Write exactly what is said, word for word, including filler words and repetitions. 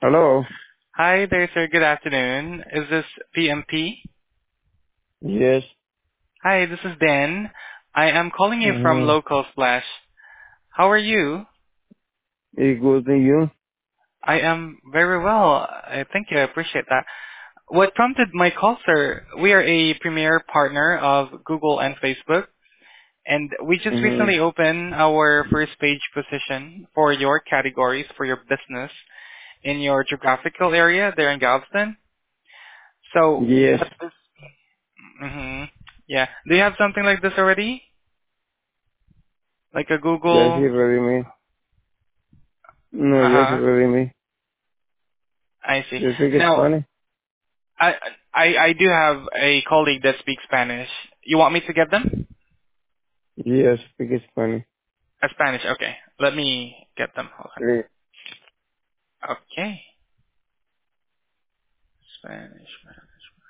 Hello. Hi there, sir. Good afternoon. Is this P M P? Yes. Hi, this is Dan. I am calling you from Mm-hmm. Local Splash. How are you? It good to you? I am very well. I thank you. I appreciate that. What prompted my call, sir? We are a premier partner of Google and Facebook, and we just recently Mm-hmm. opened our first page position for your categories for your business in your geographical area there in Galveston. So, Yes. what this? Mm-hmm. Yeah. Do you have something like this already? Like a Yes, you Google? ready me. No, yes, you Uh-huh. ready me. I see. You speak Now, Spanish? I, I, I do have a colleague that speaks Spanish. You want me to get them? Yes, speak Spanish. A Spanish, okay. Let me get them. Hold Please. on. Okay. Spanish, Spanish.